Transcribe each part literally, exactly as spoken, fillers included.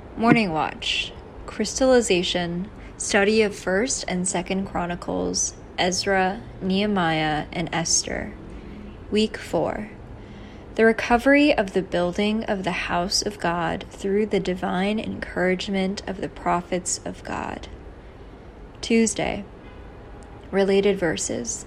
Morning Watch, Crystallization, Study of First and Second Chronicles, Ezra, Nehemiah, and Esther. Week four. The recovery of the building of the house of God through the divine encouragement of the prophets of God. Tuesday. Related verses.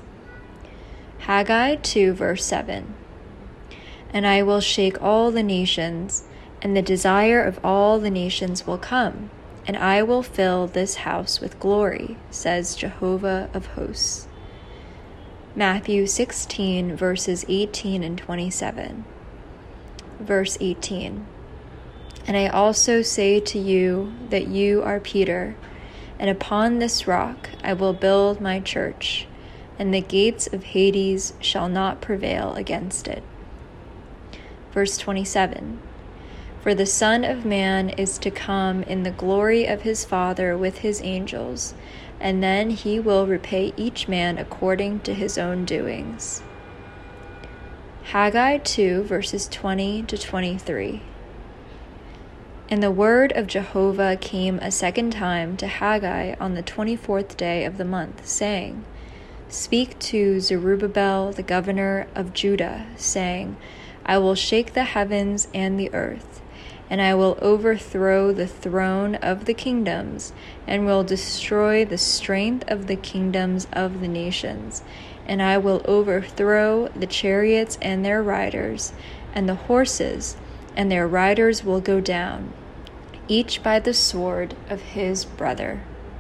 Haggai two verse seven. And I will shake all the nations, and the desire of all the nations will come, and I will fill this house with glory, says Jehovah of hosts. Matthew sixteen, verses eighteen and twenty-seven. Verse eighteen. And I also say to you that you are Peter, and upon this rock I will build my church, and the gates of Hades shall not prevail against it. Verse twenty-seven. For the Son of Man is to come in the glory of his Father with his angels, and then he will repay each man according to his own doings. Haggai two, verses twenty to twenty-three. And the word of Jehovah came a second time to Haggai on the twenty-fourth day of the month, saying, Speak to Zerubbabel the governor of Judah, saying, I will shake the heavens and the earth, and I will overthrow the throne of the kingdoms, and will destroy the strength of the kingdoms of the nations, and I will overthrow the chariots and their riders, and the horses, and their riders will go down, each by the sword of his brother.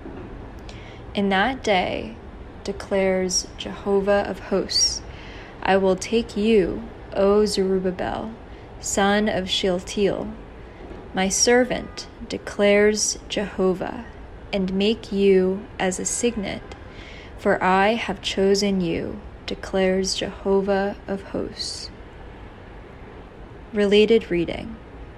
In that day, declares Jehovah of hosts, I will take you, O Zerubbabel, son of Shealtiel, my servant, declares Jehovah, and make you as a signet, for I have chosen you, declares Jehovah of hosts. Related reading.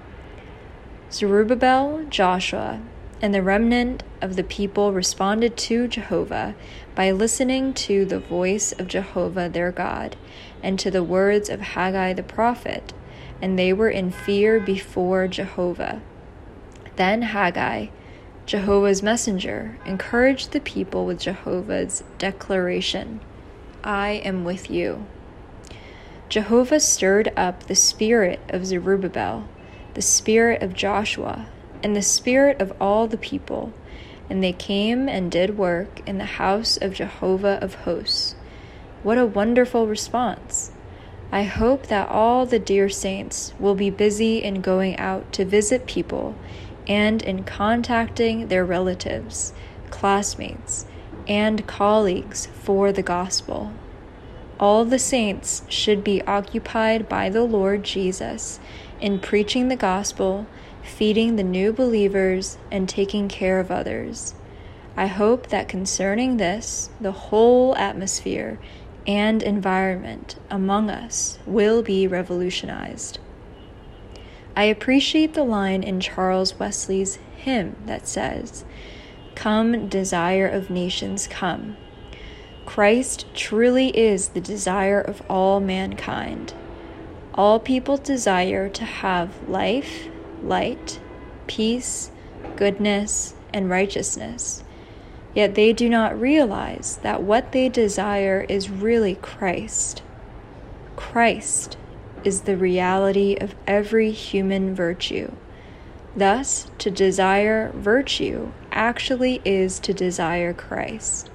Zerubbabel, Joshua, and the remnant of the people responded to Jehovah by listening to the voice of Jehovah their God and to the words of Haggai the prophet, and they were in fear before Jehovah. Then Haggai, Jehovah's messenger, encouraged the people with Jehovah's declaration, I am with you. Jehovah stirred up the spirit of Zerubbabel, the spirit of Joshua, and the spirit of all the people, and they came and did work in the house of Jehovah of hosts. What a wonderful response! I hope that all the dear saints will be busy in going out to visit people and in contacting their relatives, classmates, and colleagues for the gospel. All the saints should be occupied by the Lord Jesus in preaching the gospel, feeding the new believers, and taking care of others. I hope that concerning this, the whole atmosphere and environment among us will be revolutionized. I appreciate the line in Charles Wesley's hymn that says, Come, desire of nations, come. Christ truly is the desire of all mankind. All people desire to have life, light, peace, goodness, and righteousness. Yet they do not realize that what they desire is really Christ. Christ is the reality of every human virtue. Thus, to desire virtue actually is to desire Christ.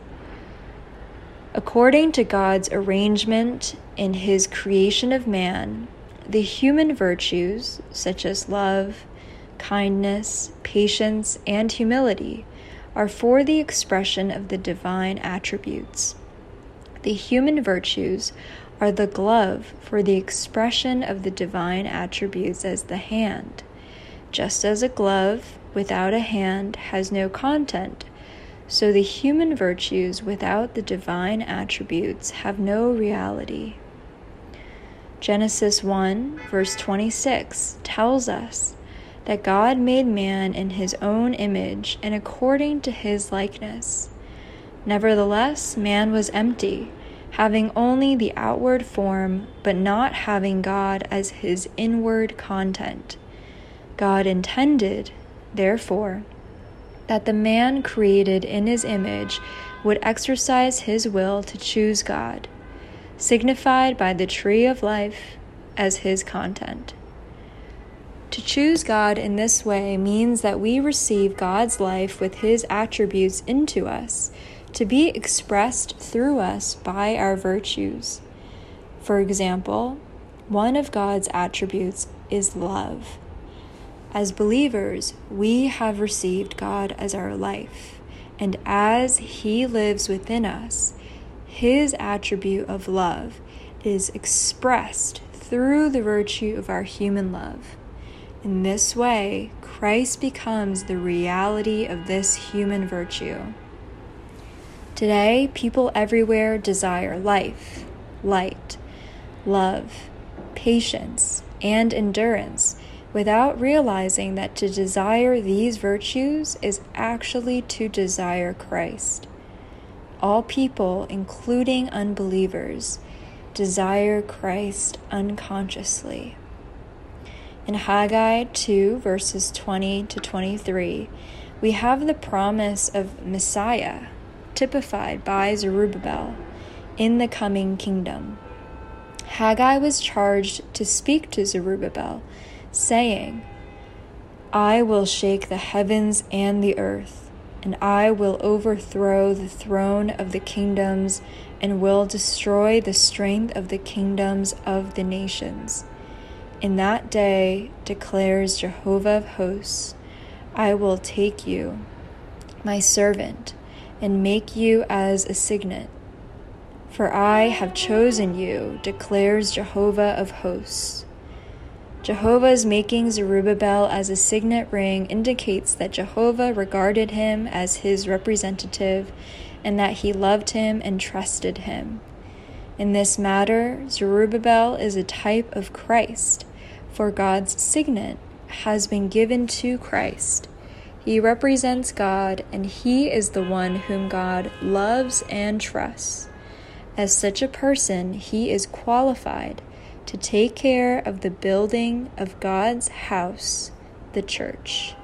According to God's arrangement in his creation of man, the human virtues, such as love, kindness, patience, and humility, are for the expression of the divine attributes. The human virtues are the glove for the expression of the divine attributes as the hand. Just as a glove without a hand has no content, so the human virtues without the divine attributes have no reality. Genesis one, verse twenty-six tells us that God made man in his own image and according to his likeness. Nevertheless, man was empty, having only the outward form, but not having God as his inward content. God intended therefore, that the man created in his image would exercise his will to choose God, signified by the tree of life as his content. To choose God in this way means that we receive God's life with his attributes into us, to be expressed through us by our virtues. For example, one of God's attributes is love. As believers, we have received God as our life, and as he lives within us, his attribute of love is expressed through the virtue of our human love. In this way, Christ becomes the reality of this human virtue. Today, people everywhere desire life, light, love, patience, and endurance, without realizing that to desire these virtues is actually to desire Christ. All people, including unbelievers, desire Christ unconsciously. In Haggai two, verses twenty to twenty-three, we have the promise of Messiah, typified by Zerubbabel, in the coming kingdom. Haggai was charged to speak to Zerubbabel, saying, I will shake the heavens and the earth, and I will overthrow the throne of the kingdoms, and will destroy the strength of the kingdoms of the nations. In that day, declares Jehovah of hosts, I will take you, my servant, and make you as a signet. For I have chosen you, declares Jehovah of hosts. Jehovah's making Zerubbabel as a signet ring indicates that Jehovah regarded him as his representative, and that he loved him and trusted him. In this matter, Zerubbabel is a type of Christ, for God's signet has been given to Christ. He represents God, and he is the one whom God loves and trusts. As such a person, he is qualified to take care of the building of God's house, the church.